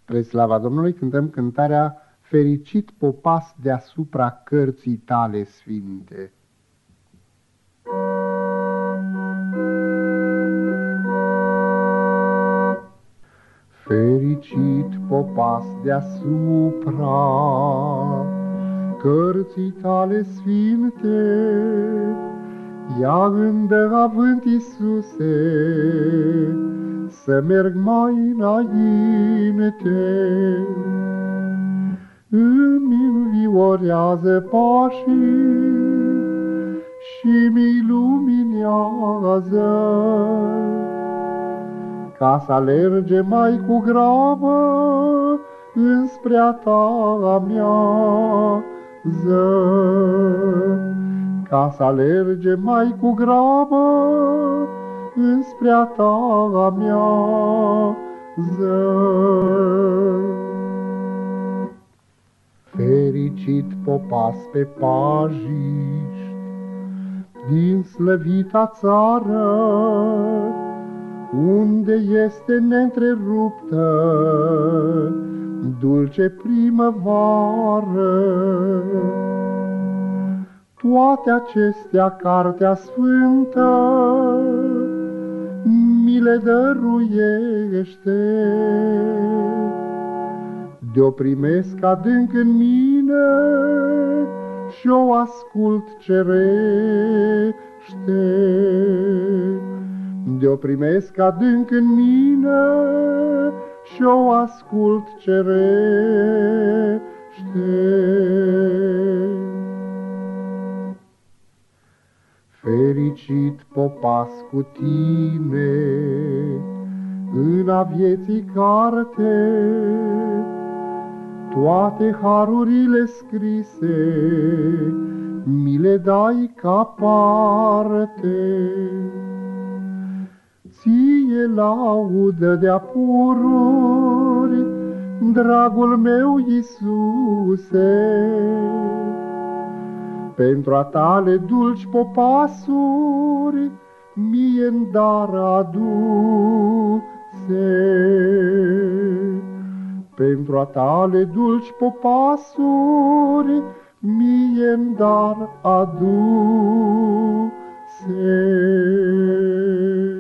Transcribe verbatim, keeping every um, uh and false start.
Spre slava Domnului cântăm cântarea Fericit popas deasupra cărții tale sfinte. Fericit popas deasupra cărții tale sfinte, ia îndă avânt, Iisuse, să merg mai înainte. Îmi înviorează pașii și mi luminează, ca să alerge mai cu grabă înspre a ta mea ză. Ca să alerge mai cu grabă înspre a ta mea ză. Fericit popas pe pajiști din slăvita țară, unde este neîntreruptă dulce primăvară. Toate acestea cartea sfântă mi le dăruiește, de-o primesc adânc în mine și-o ascult cerește. De-o primesc adânc în mine și-o ascult cerește. Fericit popas cu tine în a vieții carte, toate harurile scrise mi le dai ca parte. Ție laudă de-a pururi, dragul meu Iisuse, pentru a tale dulci popasuri mie-n dar aduse. Pentru a tale dulci popasuri mie-n dar aduse.